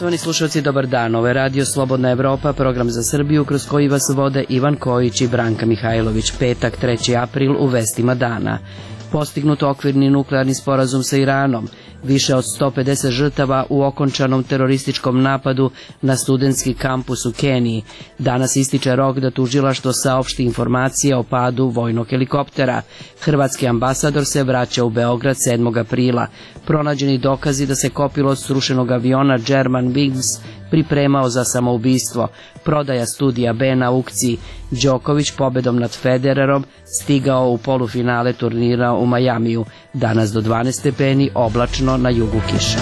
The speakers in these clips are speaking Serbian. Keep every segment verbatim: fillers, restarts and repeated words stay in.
Poštovani slušalci, dobar dan. Ovo je Radio Slobodna Evropa, program za Srbiju kroz koji vas vode Ivan Kojić i Branka Mihajlović. Petak, treći april, u vestima dana. Postignut okvirni nuklearni sporazum sa Iranom, više od sto pedeset žrtava u okončanom terorističkom napadu na studentski kampus u Keniji. Danas ističe rok da tužilaštvo saopšti informacije o padu vojnog helikoptera. Hrvatski ambasador se vraća u Beograd sedmog aprila. Pronađeni dokazi da se kopilot srušenog aviona German Wings pripremao za samoubistvo. Prodaja studija B na aukciji. Đoković pobedom nad Federerom stigao u polufinale turnira u Majamiju. Danas do dvanaest stepeni, oblačno, na jugu kiša.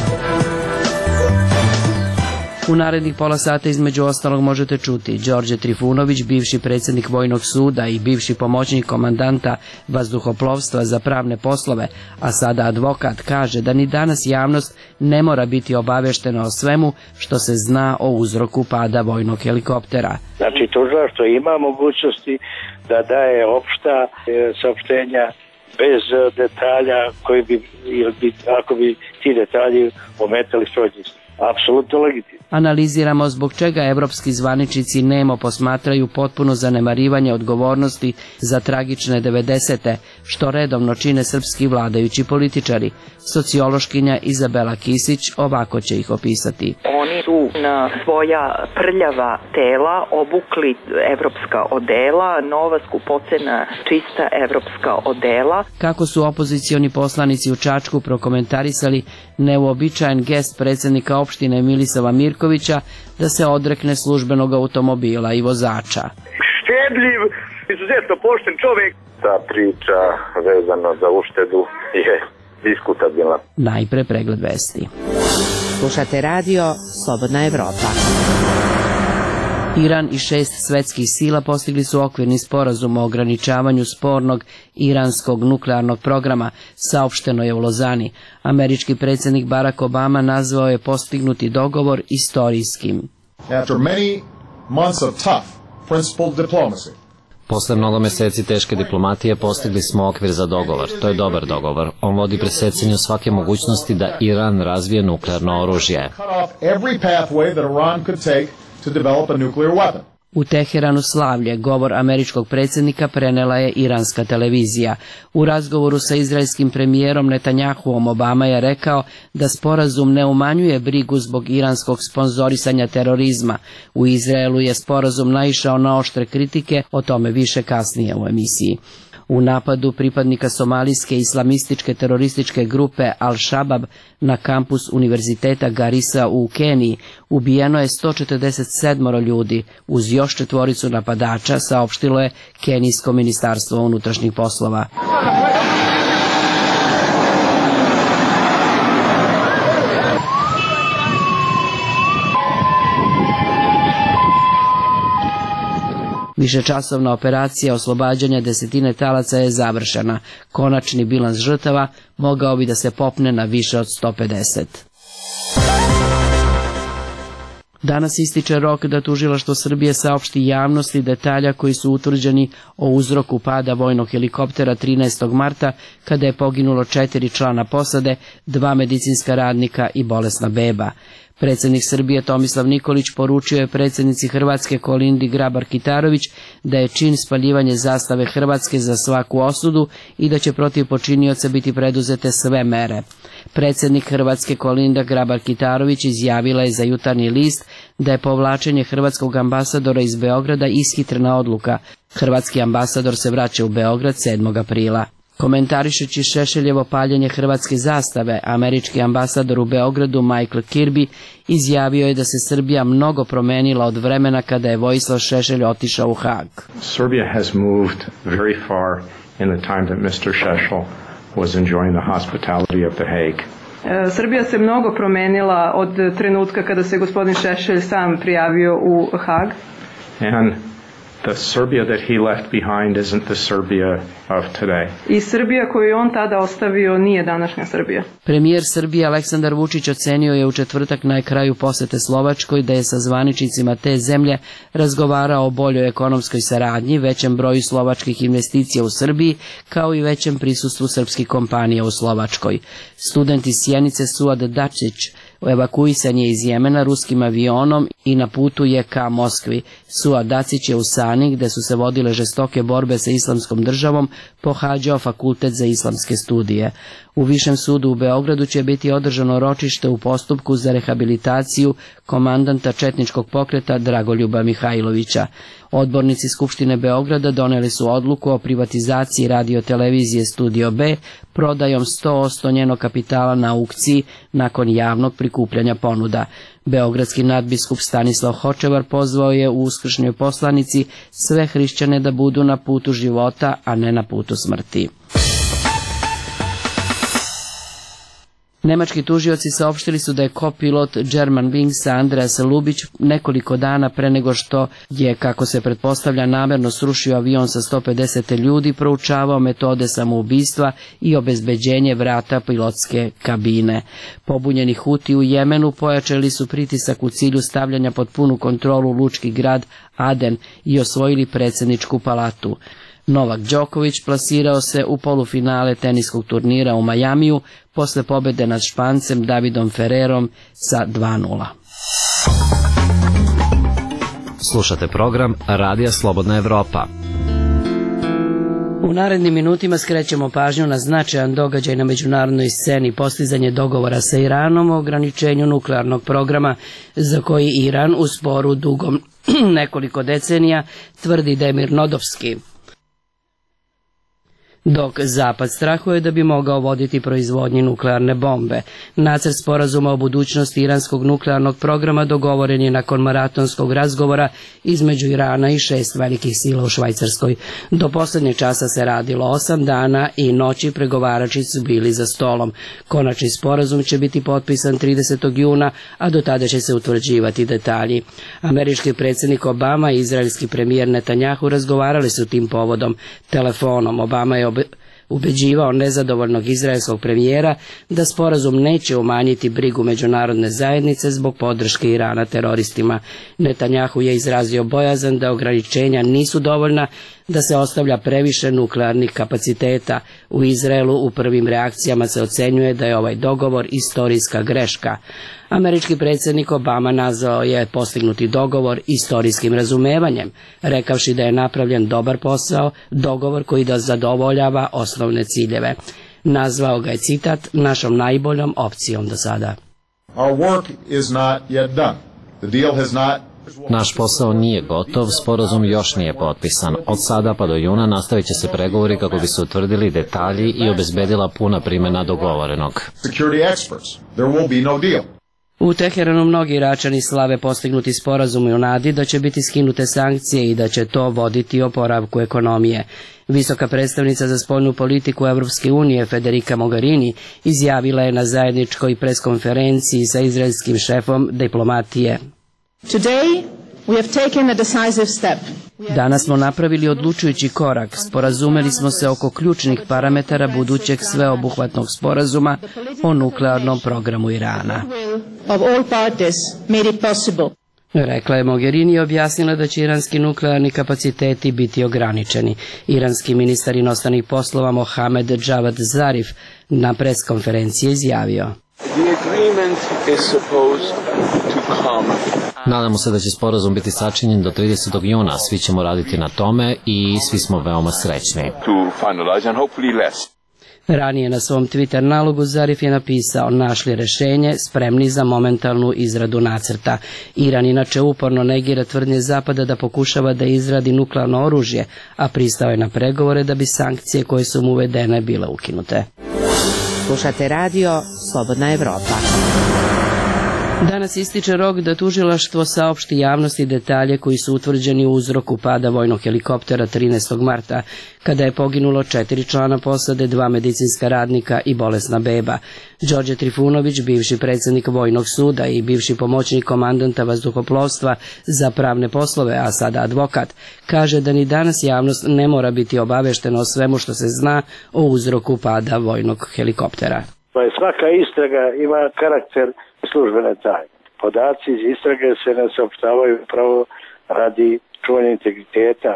U narednih pola sata između ostalog možete čuti Đorđe Trifunović, bivši predsjednik Vojnog suda i bivši pomoćnik komandanta vazduhoplovstva za pravne poslove, a sada advokat, kaže da ni danas javnost ne mora biti obaveštena o svemu što se zna o uzroku pada vojnog helikoptera. Znači, tužilaštvo ima mogućnosti da daje opšta e, saopštenja bez detalja koji bi, ili bi, ako bi ti detalji ometali strođisti. Apsolutno legitimno. Analiziramo zbog čega evropski zvaničnici nemo posmatraju potpuno zanemarivanje odgovornosti za tragične devedesete, što redovno čine srpski vladajući političari. Sociološkinja Izabela Kisić ovako će ih opisati. Oni su na svoja prljava tela obukli evropska odela, nova skupocena čista evropska odela. Kako su opozicioni poslanici u Čačku prokomentarisali neuobičajen gest predsjednika opštine Milisava Mirkovića da se odrekne službenog automobila i vozača. Štedljiv, izuzetno pošten čovjek. Ta priča vezano za uštedu je diskutabilna. Najpre pregled vesti. Slušate radio Slobodna Evropa. Iran i šest svetskih sila postigli su okvirni sporazum o ograničavanju spornog iranskog nuklearnog programa, saopšteno je u Lozani. Američki predsjednik Barack Obama nazvao je postignuti dogovor istorijskim. After many months of tough, principled diplomacy, Posle mnogo meseci teške diplomatije postigli smo okvir za dogovor. To je dobar dogovor. On vodi presecanju svake mogućnosti da Iran razvije nuklearno oružje. U Teheranu slavlje govor američkog predsjednika prenela je iranska televizija. U razgovoru sa izraelskim premijerom Netanjahuom Obama je rekao da sporazum ne umanjuje brigu zbog iranskog sponzorisanja terorizma. U Izraelu je sporazum naišao na oštre kritike, o tome više kasnije u emisiji. U napadu pripadnika somalijske islamističke terorističke grupe Al-Shabab na kampus univerziteta Garissa u Keniji ubijeno je sto četrdeset sedam ljudi, uz još četvoricu napadača, saopštilo je kenijsko ministarstvo unutrašnjih poslova. Višečasovna operacija oslobađanja desetine talaca je završena. Konačni bilans žrtava mogao bi da se popne na više od sto pedeset. Danas ističe rok da tužilaštvo Srbije saopšti javnosti detalja koji su utvrđeni o uzroku pada vojnog helikoptera trinaestog marta, kada je poginulo četiri člana posade, dva medicinska radnika i bolesna beba. Predsjednik Srbije Tomislav Nikolić poručio je predsjednici Hrvatske Kolindi Grabar-Kitarović da je čin spaljivanje zastave Hrvatske za svaku osudu i da će protiv počinioca biti preduzete sve mere. Predsjednik Hrvatske Kolinda Grabar-Kitarović izjavila je za Jutarnji list da je povlačenje hrvatskog ambasadora iz Beograda ishitrena odluka. Hrvatski ambasador se vraća u Beograd sedmog aprila. Komentarišući Šešeljevo paljenje hrvatske zastave, američki ambasador u Beogradu Michael Kirby izjavio je da se Srbija mnogo promenila od vremena kada je Vojislav Šešelj otišao u Hag. Serbia has moved very far in the time that mister Šešelj was enjoying the hospitality of the Hague. Srbija se mnogo promenila od trenutka kada se gospodin Šešelj sam prijavio u Hag. And the Serbia that he left behind isn't the Serbia of today. I Srbija koju je on tada ostavio nije današnja Srbija. Premijer Srbije Aleksandar Vučić ocenio je u četvrtak na kraju posete Slovačkoj da je sa zvaničnicima te zemlje razgovarao o boljoj ekonomskoj saradnji, većem broju slovačkih investicija u Srbiji, kao i većem prisustvu srpskih kompanija u Slovačkoj. Student iz Sjenice Suad Dačić Evakuisan je iz Jemena ruskim avionom i na putu je ka Moskvi. Suad Dacić je u Sani, gde su se vodile žestoke borbe sa islamskom državom, pohađao fakultet za islamske studije. U Višem sudu u Beogradu će biti održano ročište u postupku za rehabilitaciju komandanta četničkog pokreta Dragoljuba Mihajlovića. Odbornici Skupštine Beograda doneli su odluku o privatizaciji radio-televizije Studio B prodajom sto posto njenog kapitala na aukciji nakon javnog prikupljanja ponuda. Beogradski nadbiskup Stanislav Hočevar pozvao je u uskršnjoj poslanici sve hrišćane da budu na putu života, a ne na putu smrti. Nemački tužioci saopštili su da je kopilot Germanwingsa Andreas Lubić nekoliko dana pre nego što je, kako se pretpostavlja, namerno srušio avion sa sto pedeset ljudi, proučavao metode samoubistva i obezbeđenje vrata pilotske kabine. Pobunjeni Huti u Jemenu pojačali su pritisak u cilju stavljanja pod punu kontrolu lučki grad Aden i osvojili predsjedničku palatu. Novak Đoković plasirao se u polufinale teniskog turnira u Majamiju posle pobede nad Špancem Davidom Ferrerom sa dva nula. Slušate program Radija Slobodna Evropa. U narednim minutima skrećemo pažnju na značajan događaj na međunarodnoj sceni, postizanje dogovora sa Iranom o ograničenju nuklearnog programa za koji Iran u sporu dugom nekoliko decenija tvrdi da je mirnodopski, dok Zapad strahuje da bi mogao voditi proizvodnji nuklearne bombe. Nacrt sporazuma o budućnosti iranskog nuklearnog programa dogovoren je nakon maratonskog razgovora između Irana i šest velikih sila u Švajcarskoj. Do poslednjeg časa se radilo osam dana i noći pregovarači su bili za stolom. Konačni sporazum će biti potpisan tridesetog juna, a do tada će se utvrđivati detalji. Američki predsjednik Obama i izraelski premijer Netanjahu razgovarali su tim povodom. Telefonom Obama je ubeđivao nezadovoljnog izraelskog premijera da sporazum neće umanjiti brigu međunarodne zajednice zbog podrške Irana teroristima. Netanjahu je izrazio bojazan da ograničenja nisu dovoljna, da se ostavlja previše nuklearnih kapaciteta. U Izraelu u prvim reakcijama se ocenjuje da je ovaj dogovor istorijska greška. Američki predsjednik Obama nazvao je postignuti dogovor istorijskim razumevanjem, rekavši da je napravljen dobar posao, dogovor koji da zadovoljava osnovne ciljeve. Nazvao ga je, citat, našom najboljom opcijom do sada. Our work is not yet done. The deal has not Naš posao nije gotov, sporazum još nije potpisan. Od sada pa do juna nastavit će se pregovori kako bi se utvrdili detalji i obezbedila puna primjena dogovorenog. security experts. There will be no deal. U Teheranu mnogi Iračani slave postignuti sporazum i u nadi da će biti skinute sankcije i da će to voditi oporavku ekonomije. Visoka predstavnica za spoljnu politiku Evropske unije Federica Mogherini izjavila je na zajedničkoj preskonferenciji sa izraelskim šefom diplomatije. Today we have taken a decisive step. Danas smo napravili odlučujući korak, sporazumeli smo se oko ključnih parametara budućeg sveobuhvatnog sporazuma o nuklearnom programu Irana. Of all parties made it possible. Rekla je Mogherini i objasnila da će iranski nuklearni kapaciteti biti ograničeni. Iranski ministar inostranih poslova Mohamed Javad Zarif na preskonferenciji izjavio: Nadamo se da će sporazum biti sačinjen do tridesetog juna, svi ćemo raditi na tome i svi smo veoma srećni. Ranije na svom Twitter nalogu Zarif je napisao: našli rešenje, spremni za momentalnu izradu nacrta. Iran inače uporno negira tvrdnje Zapada da pokušava da izradi nuklearno oružje, a pristao je na pregovore da bi sankcije koje su mu uvedene bile ukinute. Slušate radio Slobodna Evropa. Danas ističe rok da tužilaštvo saopšti javnosti detalje koji su utvrđeni u uzroku pada vojnog helikoptera trinaestog marta, kada je poginulo četiri člana posade, dva medicinska radnika i bolesna beba. Đorđe Trifunović, bivši predsjednik Vojnog suda i bivši pomoćnik komandanta vazduhoplovstva za pravne poslove, a sada advokat, kaže da ni danas javnost ne mora biti obaveštena o svemu što se zna o uzroku pada vojnog helikoptera. Svaka istraga ima karakter službene tajne. Podaci iz istrage se ne saopštavaju upravo radi čuvanja integriteta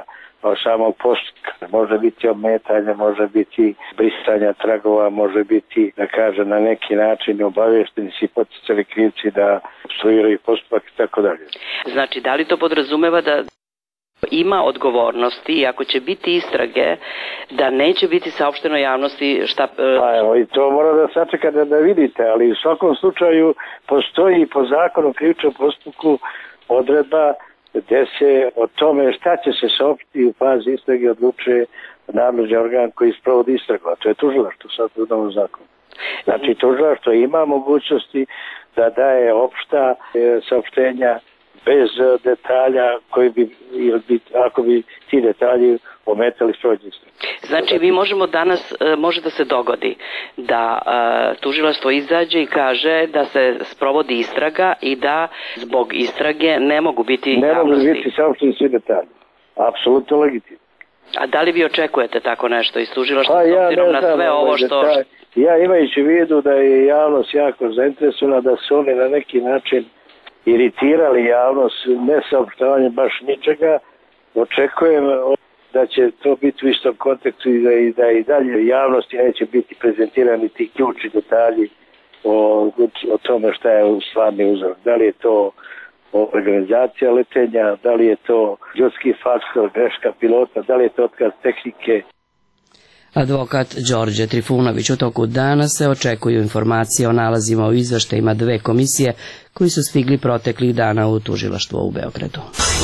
samog postupka. Može biti ometanja, može biti brisanja tragova, može biti, da kaže, na neki način obavešteni si potencijalni krivci da opstruiraju postupak i tako dalje. Znači, da li to podrazumeva da ima odgovornosti i ako će biti istrage, da neće biti saopšteno javnosti šta... Pa evo, i to mora da sačekate da vidite, ali u svakom slučaju postoji po zakonu o krivičnom postupku odredba gde se o tome šta će se saopštiti u fazi istrage odlučuje nadležni organ koji sprovodi istragu, a to je tužilaštvo sad u novom zakonu. Znači, tužilaštvo ima mogućnosti da daje opšta e, saopštenja bez detalja koji bi, ako bi ti detalji ometali sprovođenje istrage. Znači, mi možemo danas, može da se dogodi da uh, tužilaštvo izađe i kaže da se sprovodi istraga i da zbog istrage ne mogu biti ne javnosti. Ne mogu biti saopšteni svi detalji. Apsolutno legitimno. A da li vi očekujete tako nešto iz tužilaštva pa, s ja obzirom na sve ovo što... Detalj. Ja imajući u vidu da je javnost jako zainteresovana, da su oni na neki način iritirali javnost ne saopštavanjem baš ničega, očekujem da će to biti u istom kontekstu i da i, da i dalje javnosti neće biti prezentirani ti ključni detalji o, o tome šta je stvarni uzrok. Da li je to organizacija letenja, da li je to ljudski faktor, greška pilota, da li je to otkaz tehnike. Advokat Đorđe Trifunović, u toku dana se očekuju informacije o nalazima u izveštajima dve komisije koji su stigli proteklih dana u tužilaštvo u Beogradu.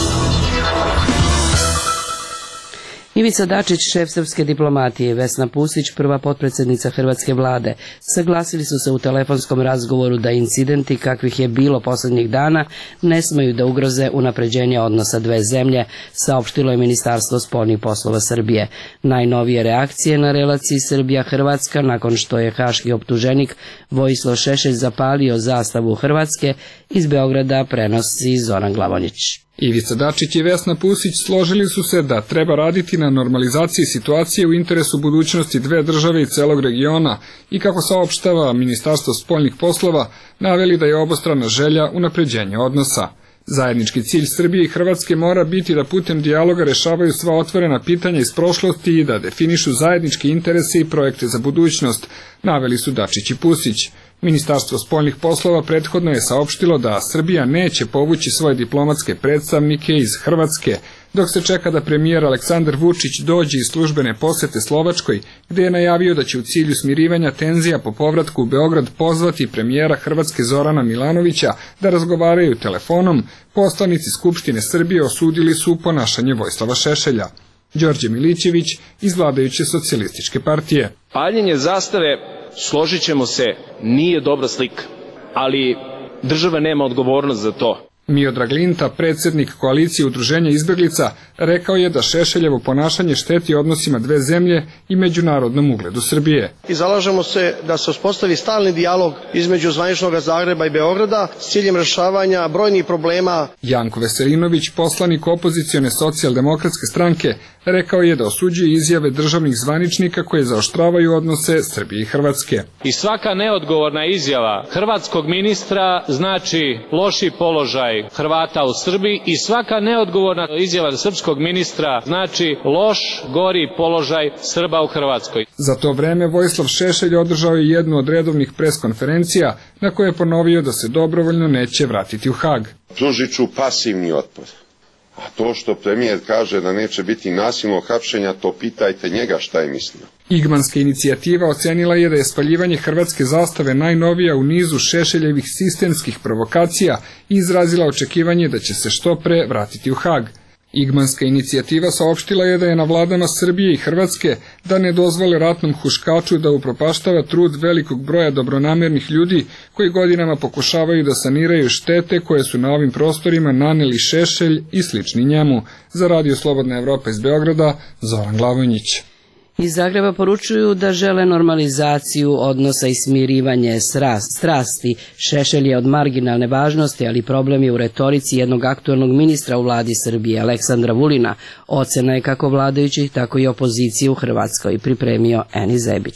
Ivica Dačić, šef srpske diplomatije, i Vesna Pusić, prva potpredsednica hrvatske vlade, saglasili su se u telefonskom razgovoru da incidenti kakvih je bilo poslednjih dana ne smeju da ugroze unapređenje odnosa dve zemlje, saopštilo je Ministarstvo spoljnih poslova Srbije. Najnovije reakcije na relaciji Srbija-Hrvatska nakon što je haški optuženik Vojislav Šešelj zapalio zastavu Hrvatske, iz Beograda prenosi Zoran Glavonjić. Ivica Dačić i Vesna Pusić složili su se da treba raditi na normalizaciji situacije u interesu budućnosti dve države i celog regiona i, kako saopštava Ministarstvo spoljnih poslova, naveli da je obostrana želja unapređenja odnosa. Zajednički cilj Srbije i Hrvatske mora biti da putem dijaloga rešavaju sva otvorena pitanja iz prošlosti i da definišu zajedničke interese i projekte za budućnost, naveli su Dačić i Pusić. Ministarstvo spoljnih poslova prethodno je saopštilo da Srbija neće povući svoje diplomatske predstavnike iz Hrvatske, dok se čeka da premijer Aleksandar Vučić dođe iz službene posete Slovačkoj, gde je najavio da će u cilju smirivanja tenzija po povratku u Beograd pozvati premijera Hrvatske Zorana Milanovića da razgovaraju telefonom. Poslanici Skupštine Srbije osudili su ponašanje Vojislava Šešelja. Đorđe Milićević iz vladajuće socijalističke partije. Paljenje zastave, složit ćemo se, nije dobra slika, ali država nema odgovornost za to. Miodrag Linta, predsednik koalicije udruženja izbeglica, rekao je da Šešeljevo ponašanje šteti odnosima dve zemlje i međunarodnom ugledu Srbije. I zalažemo se da se uspostavi stalni dijalog između zvaničnog Zagreba i Beograda s ciljem rešavanja brojnih problema. Janko Veselinović, poslanik opozicione socijaldemokratske stranke, rekao je da osuđuje izjave državnih zvaničnika koje zaoštravaju odnose Srbije i Hrvatske. I svaka neodgovorna izjava hrvatskog ministra znači loši položaj Hrvata u Srbiji i svaka neodgovorna izjava srpskog ministra znači loš, gori položaj Srba u Hrvatskoj. Za to vreme Vojislav Šešelj održao je jednu od redovnih preskonferencija na koje je ponovio da se dobrovoljno neće vratiti u Hag. Pružit ću pasivni otpor. A to što premijer kaže da neće biti nasilnog hapšenja, to pitajte njega šta je mislio. Igmanska inicijativa ocenila je da je spaljivanje hrvatske zastave najnovija u nizu Šešeljevih sistemskih provokacija i izrazila očekivanje da će se što pre vratiti u Hag. Igmanska inicijativa saopštila je da je na vladama Srbije i Hrvatske da ne dozvole ratnom huškaču da upropaštava trud velikog broja dobronamernih ljudi koji godinama pokušavaju da saniraju štete koje su na ovim prostorima naneli Šešelj i slični njemu. Za Radio Slobodna Evropa iz Beograda, Zoran Glavonjić. Iz Zagreba poručuju da žele normalizaciju odnosa i smirivanje strasti. Šešelj je od marginalne važnosti, ali problem je u retorici jednog aktuelnog ministra u vladi Srbije, Aleksandra Vulina. Ocena je kako vladajućih, tako i opozicije u Hrvatskoj, pripremio Eni Zebić.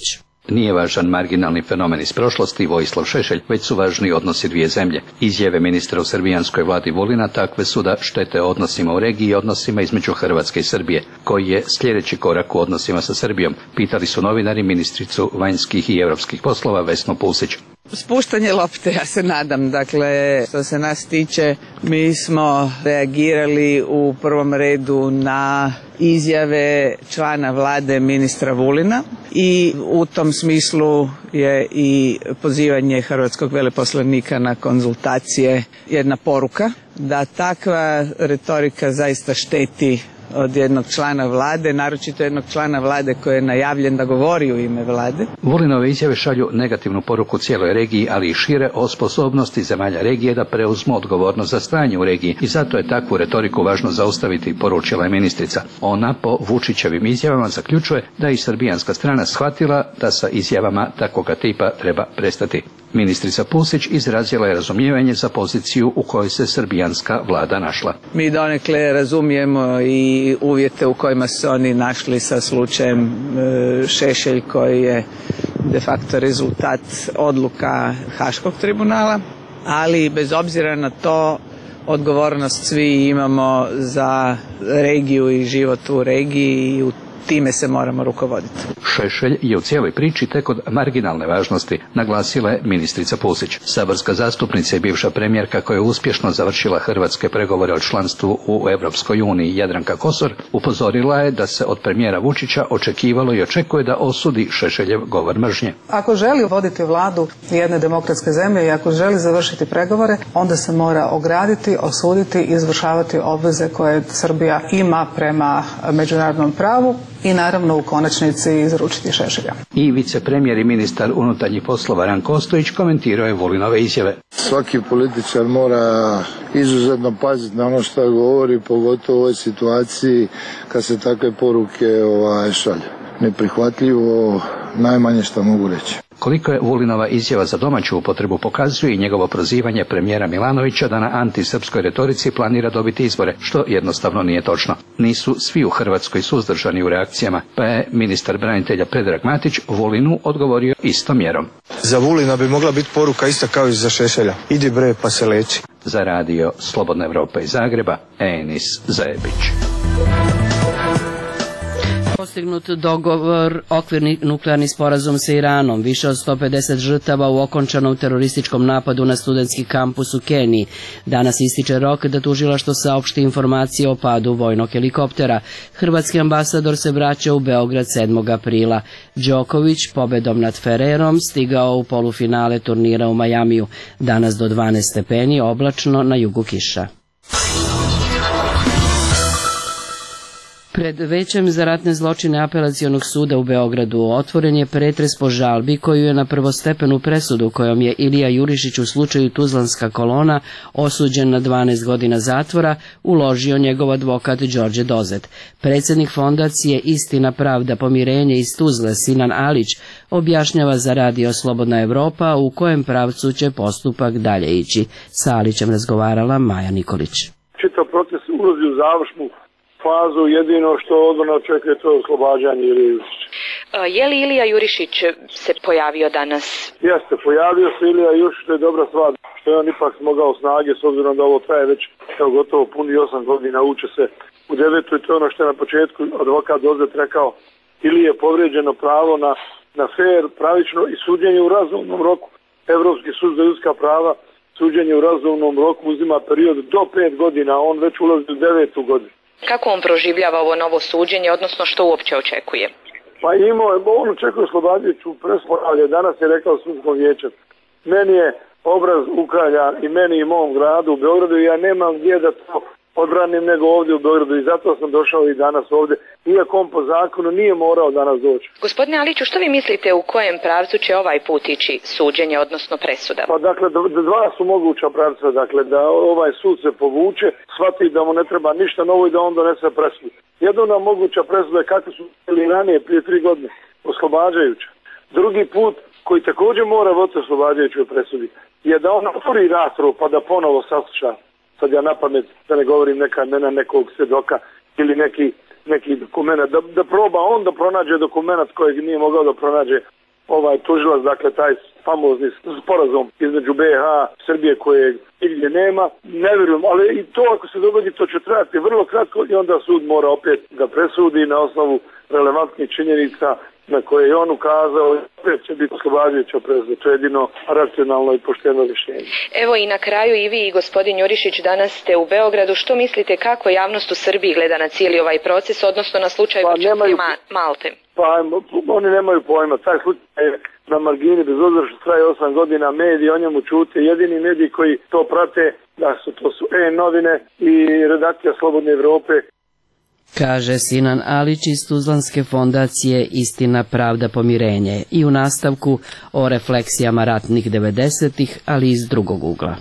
Nije važan marginalni fenomen iz prošlosti Vojislav Šešelj, već su važni odnosi dvije zemlje. Izjave ministra u srbijanskoj vladi Vulina takve su da štete odnosima u regiji i odnosima između Hrvatske i Srbije. Koji je sljedeći korak u odnosima sa Srbijom? Pitali su novinari ministricu vanjskih i europskih poslova Vesnu Pusić. Spuštanje lopte, ja se nadam. Dakle, što se nas tiče, mi smo reagirali u prvom redu na izjave člana vlade ministra Vulina i u tom smislu je i pozivanje hrvatskog veleposlanika na konzultacije jedna poruka da takva retorika zaista šteti od jednog člana vlade, naročito jednog člana vlade koji je najavljen da govori u ime vlade. Vulinove izjave šalju negativnu poruku cijeloj regiji, ali i šire o sposobnosti zemalja regije da preuzmu odgovornost za stanje u regiji i zato je takvu retoriku važno zaustaviti, poručila je ministrica. Ona po Vučićevim izjavama zaključuje da je i srbijanska strana shvatila da sa izjavama takvoga tipa treba prestati. Ministrica Pusić izrazila je razumijevanje za poziciju u kojoj se srbijanska vlada našla. Mi donekle razumijemo i uvjete u kojima se oni našli sa slučajem Šešelj koji je de facto rezultat odluka Haškog tribunala, ali bez obzira na to odgovornost svi imamo za regiju i život u regiji i u time se moramo rukovoditi. Šešelj je u cijeloj priči tek od marginalne važnosti, naglasila je ministrica Pusić. Saborska zastupnica i bivša premijerka koja je uspješno završila hrvatske pregovore o članstvu u Europskoj uniji, Jadranka Kosor, upozorila je da se od premijera Vučića očekivalo i očekuje da osudi Šešeljev govor mržnje. Ako želi voditi vladu jedne demokratske zemlje i ako želi završiti pregovore, onda se mora ograditi, osuditi i izvršavati obveze koje Srbija ima prema međunarodnom pravu i naravno u konačnici izručiti Šešelja. I vicepremijer i ministar unutarnjih poslova Ranko Ostojić komentirao je Vulinove izjave. Svaki političar mora izuzetno paziti na ono što govori, pogotovo u ovoj situaciji kad se takve poruke ovaj, šalju. Neprihvatljivo, najmanje što mogu reći. Koliko je Vulinova izjava za domaću upotrebu pokazuje i njegovo prozivanje premijera Milanovića da na antisrpskoj retorici planira dobiti izbore, što jednostavno nije točno. Nisu svi u Hrvatskoj suzdržani u reakcijama, pa je ministar branitelja Predrag Matić Vulinu odgovorio istom mjerom. Za Vulina bi mogla biti poruka ista kao i za Šešelja. Idi bre pa se leči. Za radio Slobodna Evropa iz Zagreba, Enis Zajebić. Postignut dogovor, okvirni nuklearni sporazum sa Iranom, više od sto pedeset žrtava u okončanom terorističkom napadu na studentski kampus u Keniji. Danas ističe rok da tužilaštvo saopšti informacije o padu vojnog helikoptera. Hrvatski ambasador se vraća u Beograd sedmog aprila. Đoković pobedom nad Ferrerom stigao u polufinale turnira u Majamiju. Danas do dvanaest stepeni, oblačno, na jugu kiša. Pred Većem za ratne zločine Apelacionog suda u Beogradu otvoren je pretres po žalbi koju je na prvostepenu presudu kojom je Ilija Jurišić u slučaju Tuzlanska kolona osuđen na dvanaest godina zatvora uložio njegov advokat Đorđe Dozet. Predsjednik fondacije Istina, pravda, pomirenje iz Tuzle Sinan Alić objašnjava za radio Slobodna Evropa u kojem pravcu će postupak dalje ići. Sa Alićem razgovarala Maja Nikolić. Čitav proces ulazi u završnu fazu, jedino što odmah očekuje to oslobađanje Ilije Jurišića. Je li Ilija Jurišić se pojavio danas? Jeste, pojavio se Ilija Jurišić, to je dobra stvar, što je on ipak smogao snage, s obzirom da ovo traje već evo, gotovo puni osam godina, uče se u devetu i to je ono što je na početku advokat Dozet rekao, Ilije je povrijeđeno pravo na, na fair, pravično i suđenje u razumnom roku. Evropski sud za ljudska prava, suđenje u razumnom roku uzima period do pet godina, on već ulazi u devetu godinu. Kako on proživljava ovo novo suđenje, odnosno što uopće očekuje? Pa imao je, on očekuje oslobađajuću presudu, danas je rekao sudskom vijeću. Meni je obraz ukaljan i meni i mom gradu u Beogradu i ja nemam gdje da to odbranim nego ovdje u Beogradu i zato sam došao i danas ovdje, iako on po zakonu nije morao danas doći. Gospodine Aliću, što vi mislite u kojem pravcu će ovaj put ići suđenje, odnosno presuda? Pa dakle, dva su moguća pravca, dakle da ovaj sud se povuče, shvati da mu ne treba ništa novo i da on donese presudu. Jedna moguća presuda je kako su bili ranije, prije tri godine, oslobađajuća. Drugi put, koji također mora voditi oslobađajućoj presudi, je da on otvori raspravu pa da ponovo sasluša. Sad ja na pamet, da ne govorim neka imena nekog svjedoka ili neki, neki dokument, da, da proba on da pronađe dokument kojeg nije mogao da pronađe ovaj tužilac, dakle taj famozni sporazum između B iH Srbije koje nigdje nema, ne vjerujem, ali i to ako se dogodi to će trajati vrlo kratko i onda sud mora opet da presudi na osnovu relevantnih činjenica na koje je on ukazao i opet će biti oslobađajuća presuda. To je jedino racionalno i pošteno rješenje. Evo i na kraju i vi i gospodin Jurišić danas ste u Beogradu. Što mislite kako javnost u Srbiji gleda na cijeli ovaj proces, odnosno na slučaj pa, nemaju, Malte? Pa oni nemaju pojma. Taj slučaj je na margini, bez obzira što traje osam godina, mediji o njemu čute. Jedini mediji koji to prate, da su, to su E-novine i redakcija Slobodne Evrope. Kaže Sinan Alić iz Tuzlanske fondacije Istina, pravda, pomirenje i u nastavku o refleksijama ratnih devedesetih, ali iz drugog ugla.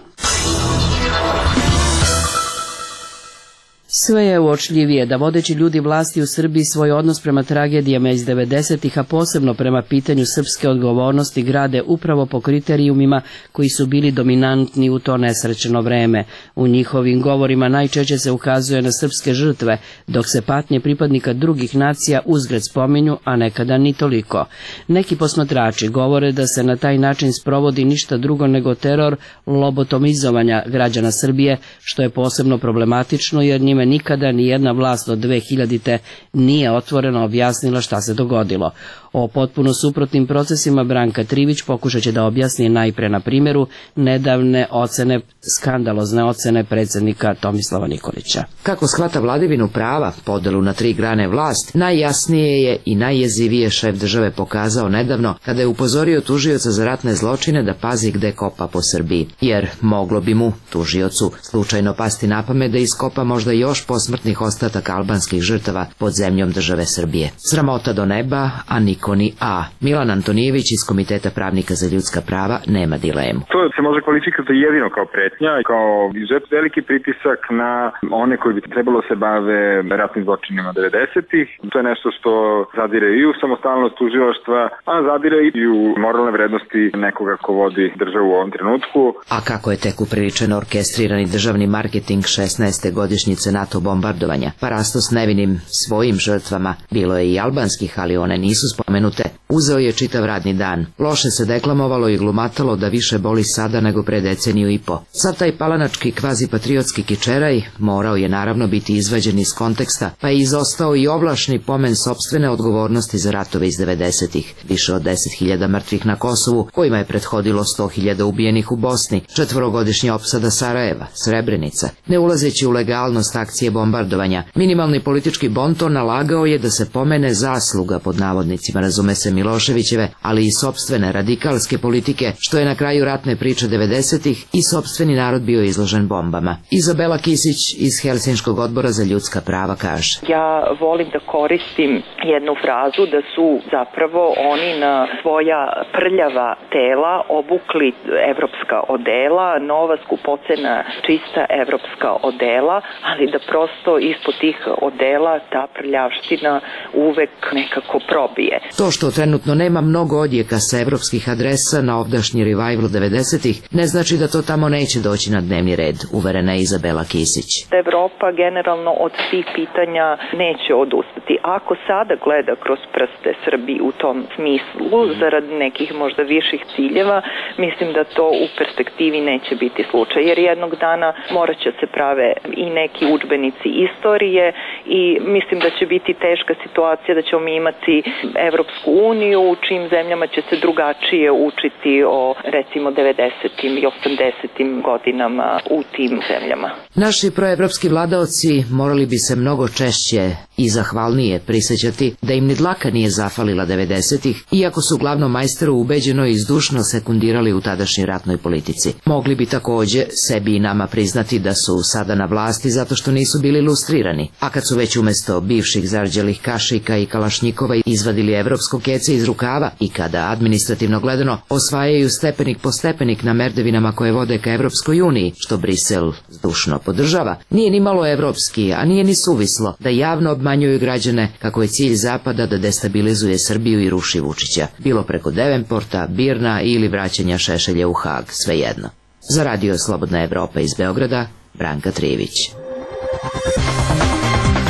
Sve je uočljivije da vodeći ljudi vlasti u Srbiji svoj odnos prema tragedijama iz devedesetih, a posebno prema pitanju srpske odgovornosti grade upravo po kriterijumima koji su bili dominantni u to nesrećeno vreme. U njihovim govorima najčešće se ukazuje na srpske žrtve, dok se patnje pripadnika drugih nacija uzgred spominju, a nekada ni toliko. Neki posmatrači govore da se na taj način sprovodi ništa drugo nego teror lobotomizovanja građana Srbije, što je posebno problematično jer njime nikada ni jedna vlast od dve hiljadite nije otvoreno objasnila šta se dogodilo. O potpuno suprotnim procesima Branka Trivić pokušat će da objasni najpre na primjeru nedavne ocene, skandalozne ocene predsjednika Tomislava Nikolića. Kako shvata vladavinu prava, podelu na tri grane vlast, najjasnije je i najjezivije šef države pokazao nedavno kada je upozorio tužioca za ratne zločine da pazi gde kopa po Srbiji, jer moglo bi mu, tužiocu, slučajno pasti na pamet da iskopa možda još posmrtnih ostataka albanskih žrtava pod zemljom države Srbije. Sramota do neba, a niko ni A. Milan Antonijević iz Komiteta pravnika za ljudska prava nema dilemu. To se može kvalifikovati jedino kao pretnja, kao izuzetno veliki pritisak na one koji bi trebalo se bave ratnim zločinima devedesetih. To je nešto što zadire i u samostalnost tužilaštva, a zadire i u moralne vrednosti nekoga ko vodi državu u ovom trenutku. A kako je tek upriličeno orkestrirani državni marketing šesnaeste godišnjice NATO bombardovanja, parastos nevinim svojim žrtvama, bilo je i albanskih, ali one nisu spomenute, uzeo je čitav radni dan. Loše se deklamovalo i glumatalo da više boli sada nego pre deceniju i po. Sad taj palanački kvazi-patriotski kičeraj morao je naravno biti izvađen iz konteksta, pa je izostao i ovlašni pomen sopstvene odgovornosti za ratove iz devedesetih. Više od deset hiljada mrtvih na Kosovu, kojima je prethodilo sto hiljada ubijenih u Bosni, četvorogodišnja opsada Sarajeva, Srebrenica. Ne ulazeći u legalnost akcije bombardovanja, minimalni politički bonton nalagao je da se pomene zasluga pod navodnicima, razume se, Miloševićeve, ali i sopstvene radikalske politike, što je na kraju ratne priče devedesetih i sopstveni narod bio izložen bombama. Izabela Kisić iz Helsinškog odbora za ljudska prava kaže: Ja volim da koristim jednu frazu da su zapravo oni na svoja prljava tela obukli evropska odela, nova skupocena čista evropska odela, ali da prosto ispod tih odela ta prljavština uvek nekako probije. To što trenutno nema mnogo odjeka sa evropskih adresa na ovdašnji revival devedesetih ne znači da to tamo neće doći na dnevni red, uverena je Izabela Kisić. Evropa generalno od svih pitanja neće odustati. Ako sada gleda kroz prste Srbiji u tom smislu, zarad nekih možda viših ciljeva, mislim da to u perspektivi neće biti slučaj, jer jednog dana morat će se prave i neki udžbenici istorije i mislim da će biti teška situacija da ćemo mi imati Evropsku uniju u čim zemljama će se drugačije učiti o recimo devedesetim i osamdesetim godinama u tim zemljama. Naši proevropski vladaoci morali bi se mnogo češće i zahvalnije prisjećati da im ni dlaka nije zafalila devedesetih, iako su glavnom majsteru ubeđeno i zdušno sekundirali u tadašnjoj ratnoj politici. Mogli bi takođe sebi i nama priznati da su sada na vlasti zato što nisu bili lustrirani, a kad su već umesto bivših zarđelih kašika i kalašnjikova izvadili evropsko kece iz rukava i kada administrativno gledano osvajaju stepenik po stepenik na merdevinama koje vode ka Evropskoj uniji, što Brisel zdušno podržava, nije ni malo evropski, a nije ni suvislo da javno obmanjuju građane kako je cilj Zapada da destabilizuje Srbiju i ruši Vučića, bilo preko Devenporta, Birna ili vraćanja Šešelja u Hag, svejedno. Za Radio Slobodna Evropa iz Beograda, Branka Trivić.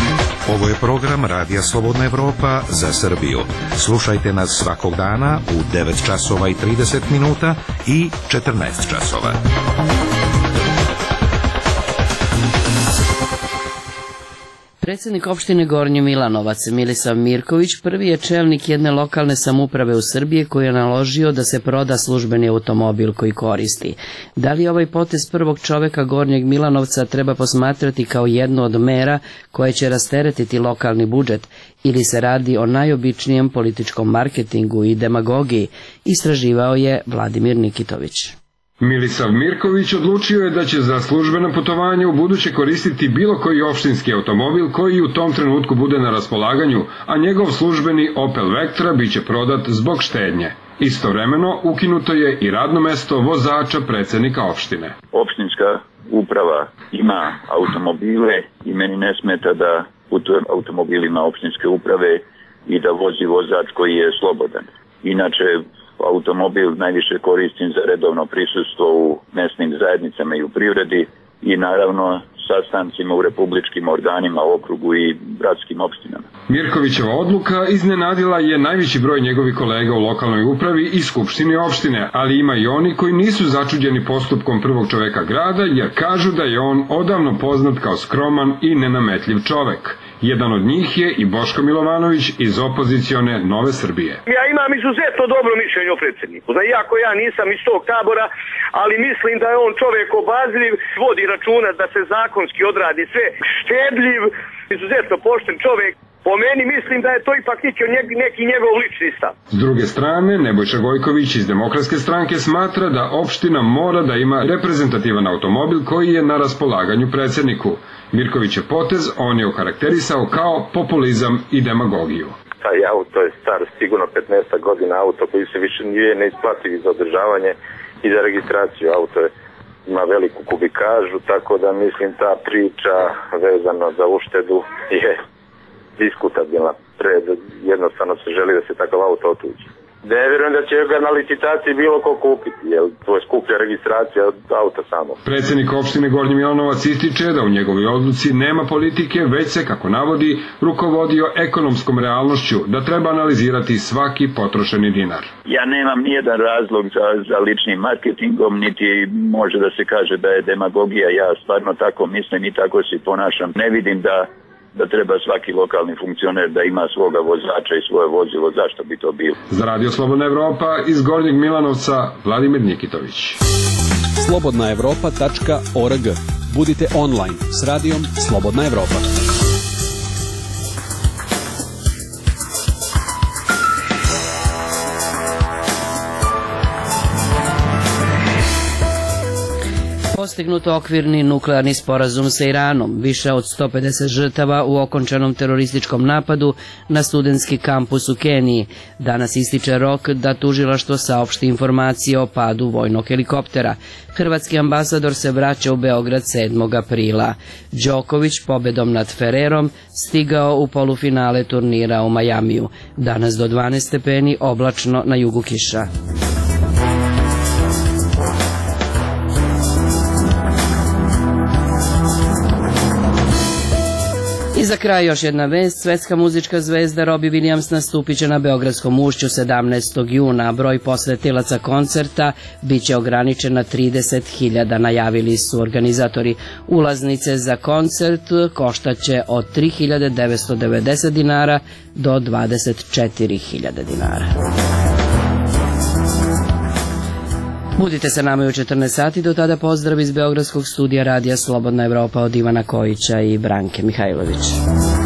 Ovo je program Radija Slobodna Evropa za Srbiju. Slušajte nas svakog dana u devet časova i trideset minuta i četrnaest časova. Predsjednik opštine Gornji Milanovac Milisav Mirković prvi je čelnik jedne lokalne samouprave u Srbiji koji je naložio da se proda službeni automobil koji koristi. Da li ovaj potez prvog čoveka Gornjeg Milanovca treba posmatrati kao jednu od mera koje će rasteretiti lokalni budžet ili se radi o najobičnijem političkom marketingu i demagogiji, istraživao je Vladimir Nikitović. Milisav Mirković odlučio je da će za službena putovanja u buduće koristiti bilo koji opštinski automobil koji u tom trenutku bude na raspolaganju, a njegov službeni Opel Vectra biće prodat zbog štednje. Istovremeno ukinuto je i radno mesto vozača predsjednika opštine. Opštinska uprava ima automobile i meni ne smeta da putujem automobilima opštinske uprave i da vozi vozač koji je slobodan. Inače, automobil najviše koristim za redovno prisustvo u mesnim zajednicama i u privredi i naravno sastancima u republičkim organima, okrugu i gradskim opštinama. Mirkovićeva odluka iznenadila je najveći broj njegovih kolega u lokalnoj upravi i skupštini opštine, ali ima i oni koji nisu začuđeni postupkom prvog čoveka grada jer kažu da je on odavno poznat kao skroman i nenametljiv čovek. Jedan od njih je i Boško Milovanović iz opozicione Nove Srbije. Ja imam izuzetno dobro mišljenje o predsjedniku. Iako ja nisam iz tog tabora, ali mislim da je on čovjek obazriv, vodi računa da se zakonski odradi sve, štedljiv, izuzetno pošten čovjek. Po meni mislim da je to ipak neki njegov lični stav. S druge strane, Nebojša Gojković iz Demokratske stranke smatra da opština mora da ima reprezentativan automobil koji je na raspolaganju predsjedniku. Mirkovićev potez on je okarakterisao kao populizam i demagogiju. Taj auto je star sigurno petnaest godina, auto koji se više nije neisplativ za održavanje i za registraciju. Auto je, ima veliku kubikažu, tako da mislim ta priča vezano za uštedu je diskutabilna. Pred, jednostavno se želi da se takav auto otuđi. Ne vjerujem da će ga na licitaciji bilo ko kupiti, jer to je skuplja registracija od auta samo. Predsjednik opštine Gornji Milanovac ističe da u njegovoj odluci nema politike, već se, kako navodi, rukovodio ekonomskom realnošću, da treba analizirati svaki potrošeni dinar. Ja nemam nijedan razlog za, za ličnim marketingom, niti može da se kaže da je demagogija. Ja stvarno tako mislim i tako se ponašam. Ne vidim da da treba svaki lokalni funkcioner da ima svoga vozača i svoje vozilo, zašto bi to bilo? Za Radio Slobodna Evropa iz Gornjeg Milanovca, Vladimir Nikitović. slobodna evropa tačka org. Budite online s radijom Slobodna Evropa. Postignut okvirni nuklearni sporazum sa Iranom, više od sto pedeset žrtava u okončanom terorističkom napadu na studentski kampus u Keniji. Danas ističe rok da tužilaštvo saopšti informacije o padu vojnog helikoptera. Hrvatski ambasador se vraća u Beograd sedmog aprila. Đoković pobedom nad Ferrerom stigao u polufinale turnira u Majamiju. Danas do dvanaest stepeni, oblačno, na jugu kiša. I za kraj još jedna vest, svetska muzička zvezda Robbie Williams nastupit će na Beogradskom ušću sedamnaestog juna, broj posetilaca koncerta biće ograničen na trideset hiljada, najavili su organizatori. Ulaznice za koncert koštaće od tri hiljade devetsto devedeset dinara do dvadeset četiri hiljade dinara. Budite sa nama u četrnaest sati, do tada pozdrav iz Beogradskog studija Radija Slobodna Evropa od Ivana Kojića i Branke Mihajlović.